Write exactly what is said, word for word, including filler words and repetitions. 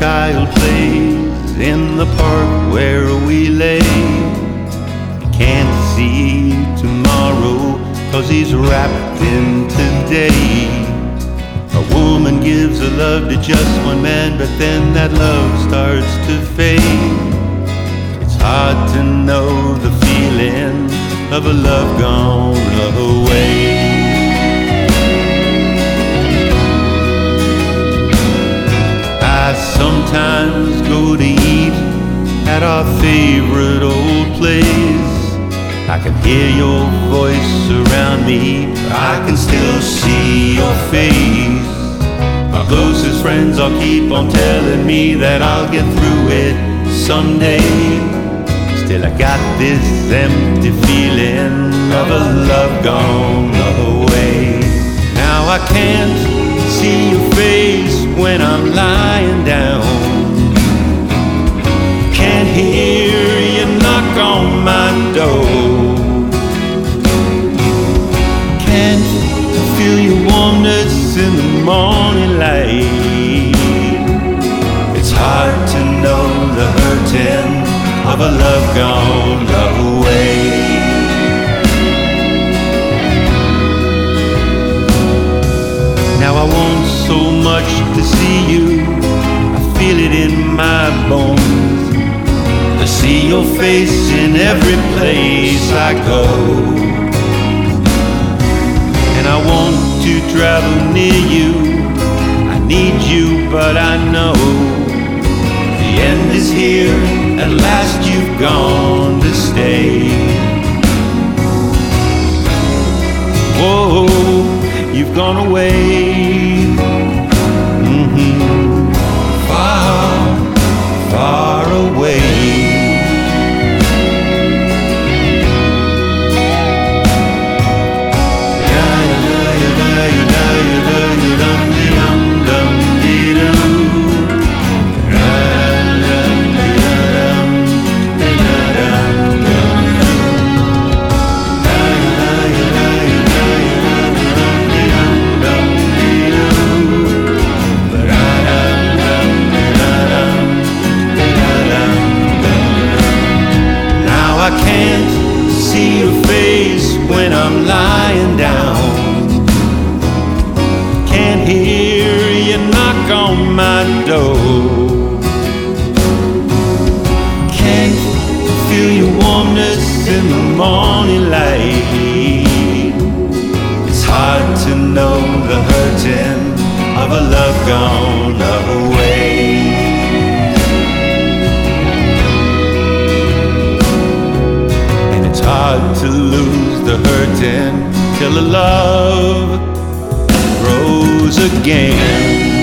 child plays in the park where we lay. Can't see tomorrow 'cause he's wrapped in today. A woman gives her love to just one man, but then that love starts to fade. It's hard to know the feeling of a love gone away. I sometimes go to eat at our favorite old place. I can hear your voice around me, I can still see your face. My closest friends all keep on telling me that I'll get through it someday. Still I got this empty feeling of a love gone away. Now I can't see your face when I'm lying down. Can't hear you knock on my door. Can't feel your warmness in the morning light. It's hard to know the hurting of a love gone away. Now I want so much to see you, I feel it in my bones, to see your face in every place I go. And I want to travel near you, I need you, but I know the end is here, at last you've gone to stay. Whoa, you've gone away. Mm-hmm. Far, far away. I can't see your face when I'm lying down. Can't hear you knock on my door. Can't feel your warmness in the morning light. It's hard to know the hurting of a love gone away. It's hard to lose the hurting till the love grows again.